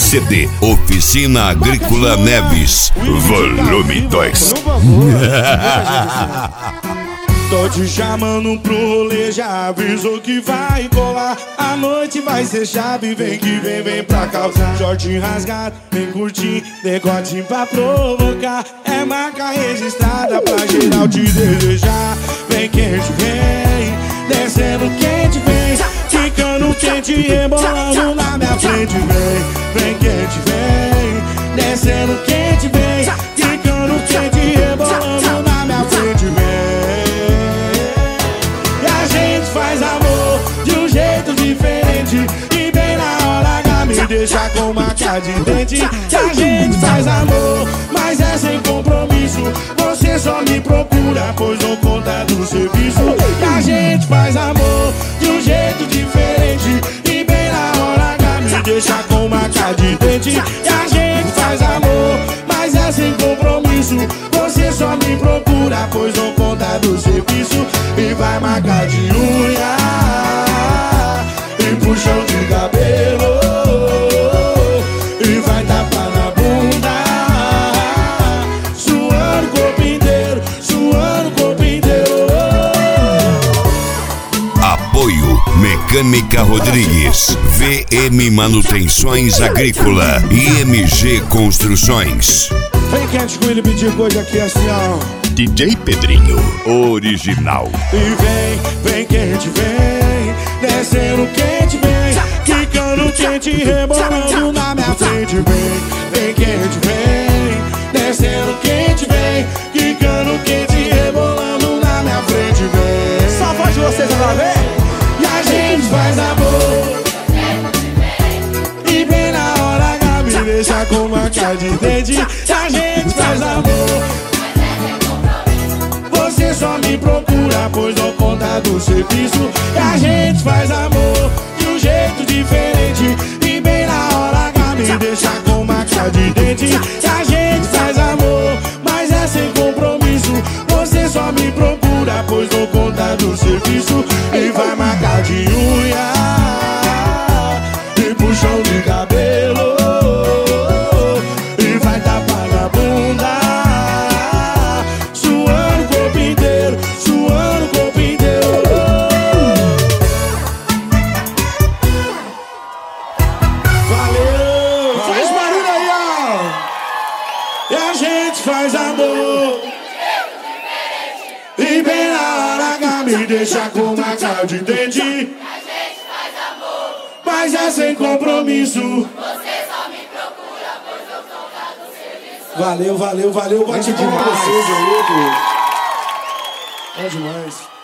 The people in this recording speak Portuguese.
CD Oficina Agrícola Neves, volume 2. Tô te chamando pro rolê, já avisou que vai colar. A noite vai ser chave, vem que vem pra causar. Shortinho rasgado, vem curtir, decote pra provocar. É marca registrada pra geral te desejar. Vem quente, vem, descendo quente, vem, ficando quente, rebolando na minha frente. Vem quente, vem, descendo quente, vem, ficando quente, rebolando na minha frente. Faz amor de um jeito diferente e bem na hora H me deixa com marca de dente. E a gente faz amor, mas é sem compromisso. Você só me procura, pois dou conta do serviço. E a gente faz amor de um jeito diferente e bem na hora H me deixa com marca de dente. E a gente faz amor, mas é sem compromisso. Você só me procura, pois dou conta do serviço. E vai marcar de unha e puxão de cabelo e vai tapar na bunda, suando o corpo inteiro, suando o corpo inteiro. Apoio Mecânica Rodrigues, VM Manutenções Agrícola e MG Construções. Vem quente com ele pedir coisa aqui assim, ó. DJ Pedrinho, original. E vem quente, vem, descendo quente, vem, ficando quente, rebolando na minha frente. Vem quente, vem, descendo quente, vem, ficando quente, rebolando na minha frente. Só voz de vocês pra ver. E a gente faz amor e bem na hora H me deixa com marca de dente. E a gente faz amor, você só me procura, pois dou conta do serviço. E a gente faz amor de um jeito diferente e bem na hora H me deixa com marca de dente. E a gente faz amor, mas é sem compromisso. Você só me procura, pois dou conta do serviço. E vai marcar de unha e puxão de cabelo e vai tapar na bunda, suando o corpo inteiro, suando o corpo inteiro. Valeu! Faz barulho aí, ó! E a gente faz amor e bem na hora H me deixa com marca de dente. A gente faz amor, mas é sem compromisso. você só me procura, pois eu sou do serviço. Valeu, valeu, valeu. Bate demais vocês aí, pô. É demais.